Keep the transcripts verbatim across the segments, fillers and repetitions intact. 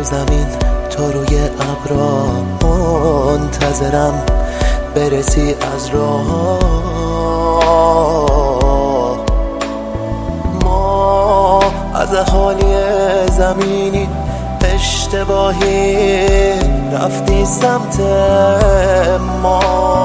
زمین تو روی ابرا منتظرم برسی از راه. ما از اهالی زمینی اشتباهی رفتی سمت ما.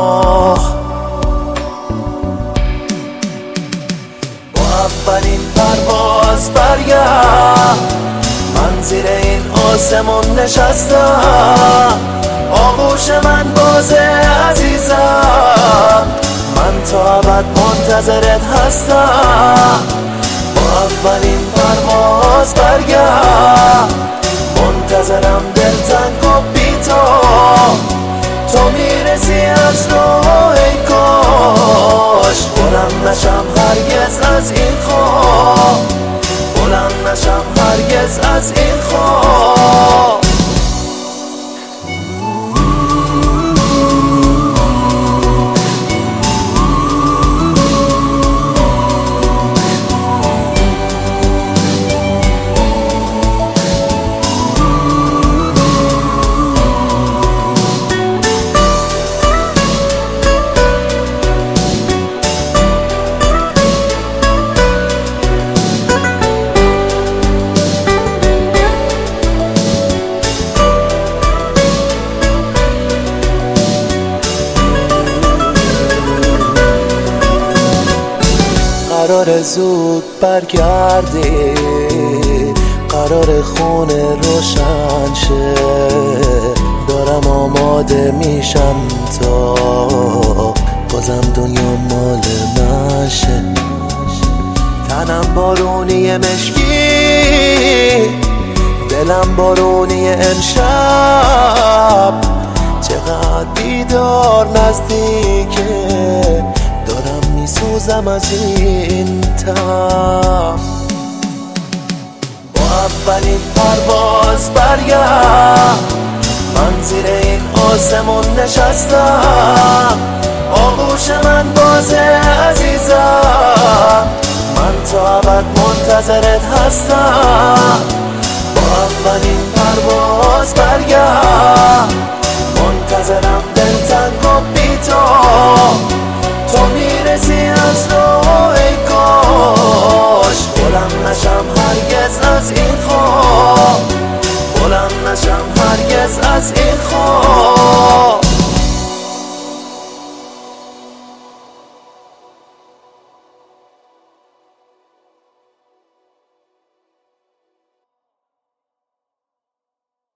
با اولین پرواز برگرد، من زیر این آسمون نشستم، آغوش من بازه عزیزم، من تا ابد منتظرت هستم. با اولین پرواز برگرد، منتظرم دلتنگ و بی تو، تو میرسی از راه. ای کاش بلند نشم هرگز از این خواب، بلند نشم هرگز از این خواب. قرار زود برگردی، قرار خونه روشن شه، دارم آماده میشم تا بازم دنیا مال من شه. تنم بارونی مشکی، دلم بارونی امشب، چقدر بیدار نزدیکه، دارم میسوزم از این تب. با اولین پرواز برگرد، من زیر این آسمون نشستم، آغوش من بازه عزیزم، من تا ابد منتظرت هستم. با اولین پرواز برگرد، منتظرم دلتنگ و بی تو، تو میرسی از راه. ای کاش بلند نشم هرگز از این خواب، بلند نشم هرگز از این خواب.